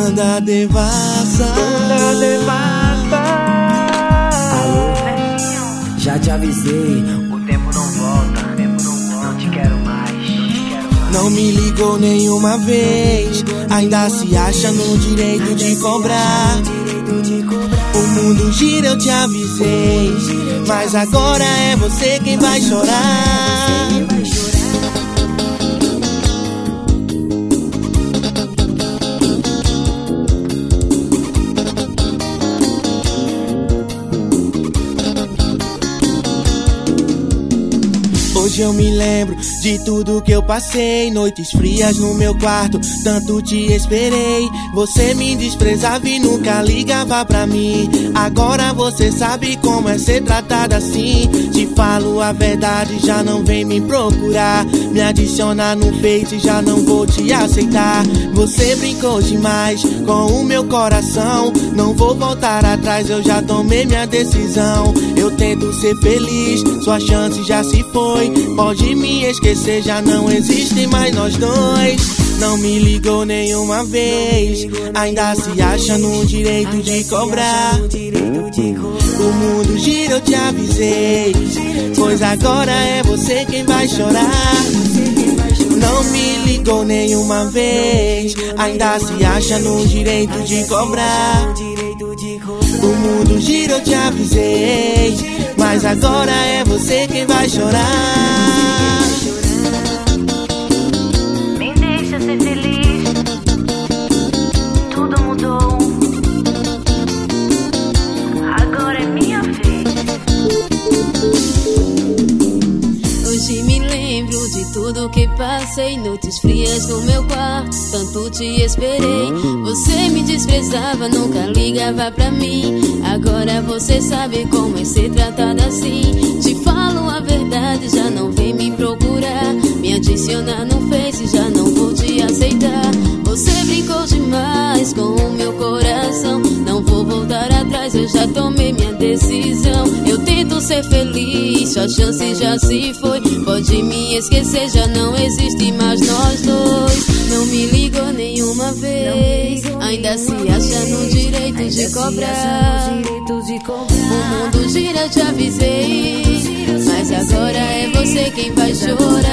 Banda devassa. Banda devassa. Alô, já te avisei, o tempo não volta, não te quero mais. Não me ligou nenhuma vez, ainda se acha no direito de cobrar. O mundo gira, eu te avisei, mas agora é você quem vai chorar. Hoje eu me lembro de tudo que eu passei, noites frias no meu quarto, tanto te esperei. Você me desprezava e nunca ligava pra mim. Agora você sabe como é ser tratada assim. Te falo a verdade, já não vem me procurar. Me adicionar no Face, já não vou te aceitar. Você brincou demais com o meu coração. Não vou voltar atrás, eu já tomei minha decisão. Eu tento ser feliz, sua chance já se foi. Pode me esquecer, já não existe mais nós dois. Não me ligou nenhuma vez, ainda se acha no direito de cobrar. O mundo gira, eu te avisei, pois agora é você quem vai chorar. Não me ligou nenhuma vez, ainda se acha no direito de cobrar. O mundo gira, eu te avisei, mas agora é você quem vai chorar. Me deixa ser feliz, tudo mudou, agora é minha vez. Hoje me lembro de tudo que passei, noites frias no meu quarto, tanto te esperei. Você me desprezava, nunca ligava pra mim. Agora você sabe como é ser tratada assim. Te falo a verdade, já não vem me procurar. Me adicionar no Face, já não vou te aceitar. Você brincou demais com o meu coração. Não vou voltar atrás, eu já tomei minha decisão. Eu tento ser feliz, sua chance já se foi. Pode me esquecer, já não existe mais nós dois. Não me ligou nenhuma vez, ainda se acha no direito de cobrar. O mundo gira, eu te avisei, mas agora é você quem vai chorar.